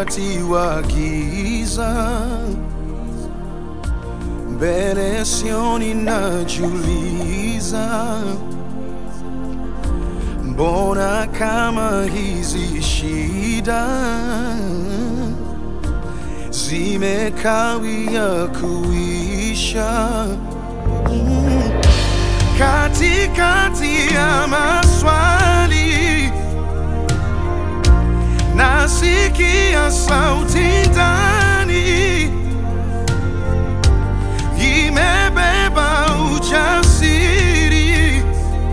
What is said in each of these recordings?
wakati wa giza, mbele sioni, najiuliza, mbona kama hizi shida zimekawia kuisha? Katikati ya maswali nasikia sauti ndani, imebeba ujasiri,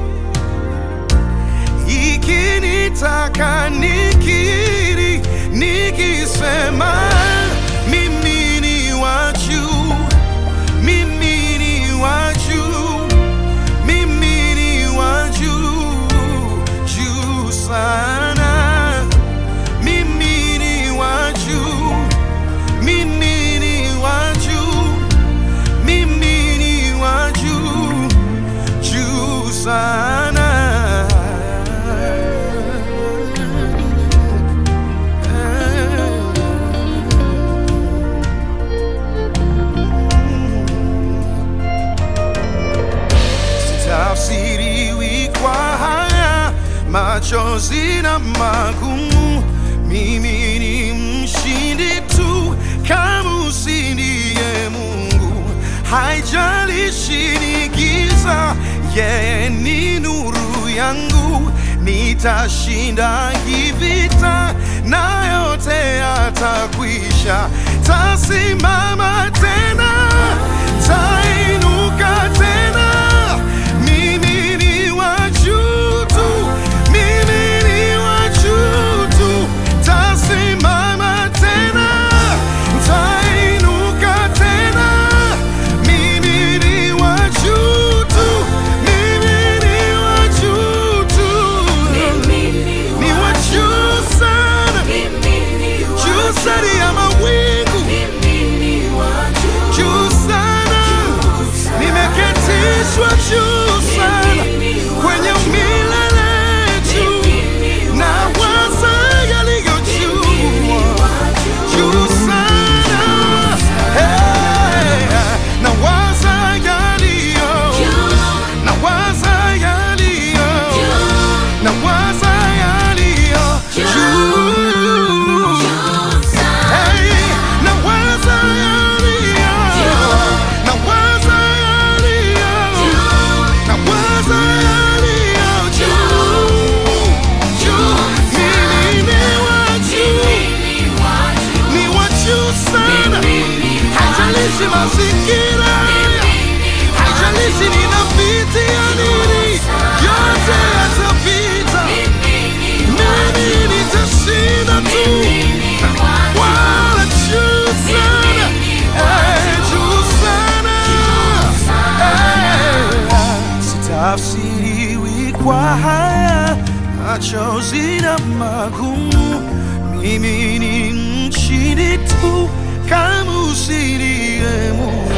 ikinitaka nikiri, nikisema mimi ni wa juu, mimi ni wa juu, mimi ni wa juu, juu sana. Mimi ni wa juu, mimi ni wa juu, mimi ni wa juu, juu sana. Sitafsiriwi kwa haya machozi na magumu, mimi ni mshindi tu kama usindiye Mungu. Haijalishi ni giza, yeye ni nuru yangu. Nitashinda hii vita na yote yatakwisha. Tasimama tena, tainuka tena. Mimi ni wa juu tu, mimi ni wa juu tu. Tasimama tena, tainuka tena. Mimi ni wa juu tu, mimi ni wa juu tu. Ni wa juu sana, juu sana ya mawingu, juu sana. Nimeketishwa juu sana kwenye milele juu, na waza yaliyo juu, juu sana. Hey, na waza yaliyo, na waza yaliyo, na waza yaliyo juu. Hey, na waza yaliyo, na waza yaliyo, na waza yaliyo juu, juu. Mimi ni wa juu, ni wa juu sana. Haijalishi mazingira, haijalishi ninapitia nini, yote yatapita. Mimi nitashinda tu, wala juu sana, juu sana. Sitafsiriwi kwa haya machozi na magumu, mimi ni mshindi tu kama usindiye Mungu.